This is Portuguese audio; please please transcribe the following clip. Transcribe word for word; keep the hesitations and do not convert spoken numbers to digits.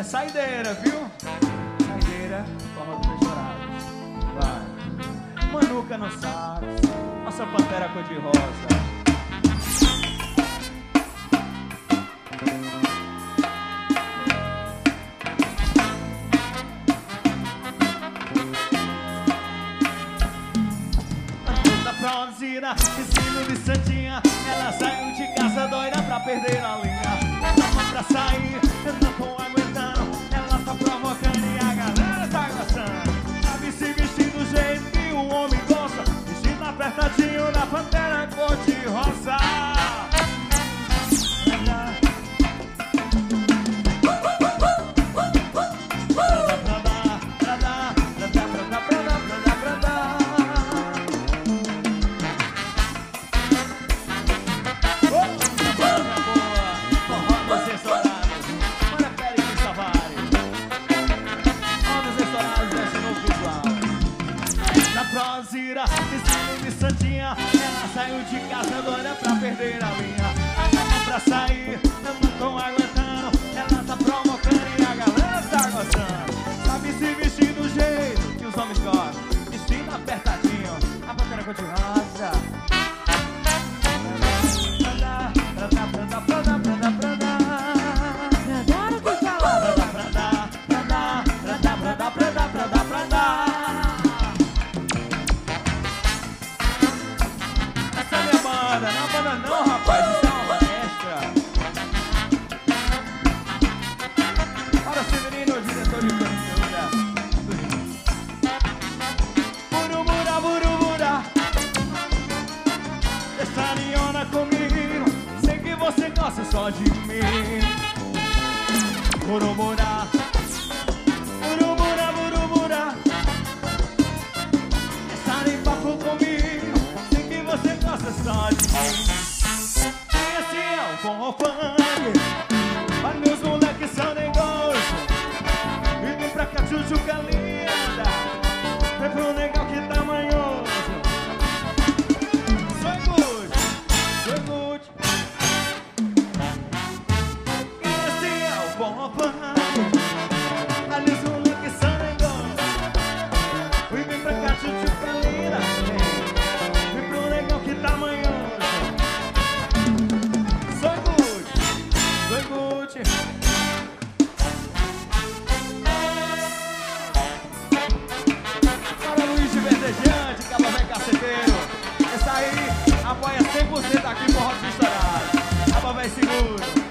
É saideira, viu? Saideira, forró dos estourados. Vai. Manuca no sax, nossa pantera cor-de-rosa. Produzida, estilo de santinha. Ela saiu de casa doida pra perder a linha. Tava pra sair, eu não tô aguentando. Ela tá provocando e a galera tá gostando. Sabe se vestir do jeito que o homem gosta, vestindo apertadinho na pantera cor-de-rosa. Produzida, estilo de santinha. Ela saiu de casa doida pra perder a linha. Tava pra sair, eu não tô aguentando. Ela tá provocando e a galera tá gostando. Sabe se vestir do jeito que os homens gostam, vestindo apertadinho, a pantera cor-de-rosa. Não é banda não, rapaz, isso é uma orquestra. Para Severino, diretor de cantora. Burumura, burumura, deixariona comigo. Sei que você gosta só de mim. Burumura, burumura, burumura, deixar em papo comigo. Sei que você gosta só de mim. Esse é o forró funk, mas meus moleques são negócio. E vem pra cá, tchutchuca linda, vem pro negão que tá manhoso. Soy good, soy good. Esse é o forró funk, mas meus moleques são negócio. E vem pra cá, tchutchuca linda, vem pro negão que tá manhoso. Para Luiz de Verdejante, Cabo Velho Caceteiro. Esse aí apoia cem por cento aqui por Forró dos Estourados. Cabo Velho seguro.